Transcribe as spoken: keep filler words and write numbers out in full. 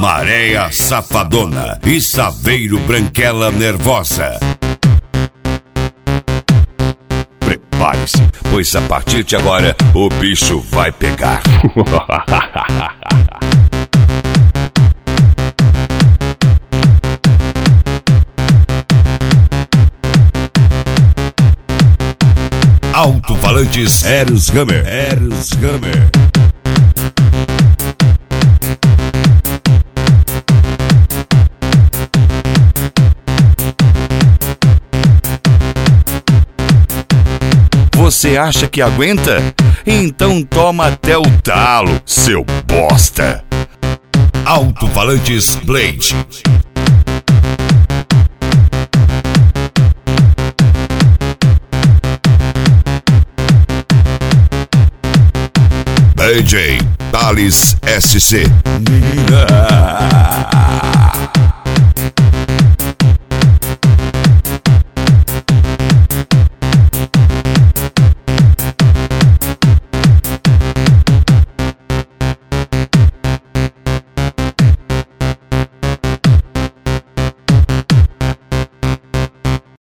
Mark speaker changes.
Speaker 1: Maréia Safadona e Saveiro Branquela Nervosa. Prepare-se, pois a partir de agora o bicho vai pegar. Alto-falantes Eros Hammer. Eros Hammer. Você acha que aguenta? Então toma até o talo, seu bosta. Alto-falantes Blade. D J Thales S C.